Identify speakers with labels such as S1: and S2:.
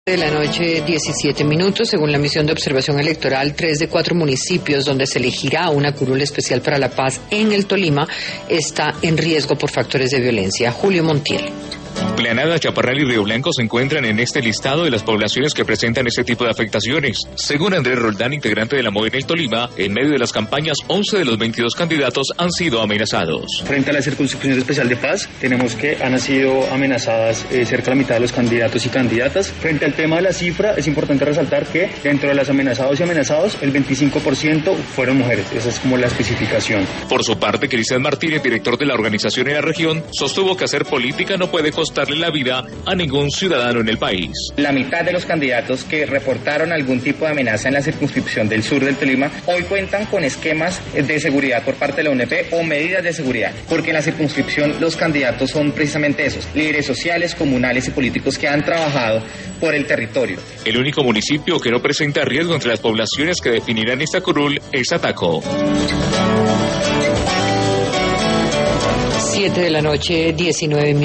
S1: De la noche, 17 minutos. Según la misión de observación electoral, 3 de 4 municipios donde se elegirá una curul especial para la paz en el Tolima está en riesgo por factores de violencia. Julio Montiel.
S2: Planada, Chaparral y Río Blanco se encuentran en este listado de las poblaciones que presentan este tipo de afectaciones. Según Andrés Roldán, integrante de la MOE en el Tolima, en medio de las campañas, 11 de los 22 candidatos han sido amenazados.
S3: Frente a la circunscripción especial de paz, tenemos que han sido amenazadas cerca de la mitad de los candidatos y candidatas. Frente al tema de la cifra, es importante resaltar que dentro de las amenazados y amenazados, el 25% fueron mujeres. Esa es como la especificación.
S2: Por su parte, Cristian Martínez, director de la organización en la región, sostuvo que hacer política no puede costarle la vida a ningún ciudadano en el país.
S4: La mitad de los candidatos que reportaron algún tipo de amenaza en la circunscripción del sur del Tolima hoy cuentan con esquemas de seguridad por parte de la UNP o medidas de seguridad, porque en la circunscripción los candidatos son precisamente esos, líderes sociales, comunales y políticos que han trabajado por el territorio.
S2: El único municipio que no presenta riesgo entre las poblaciones que definirán esta curul es Ataco.
S1: 7 de la noche, 19 minutos.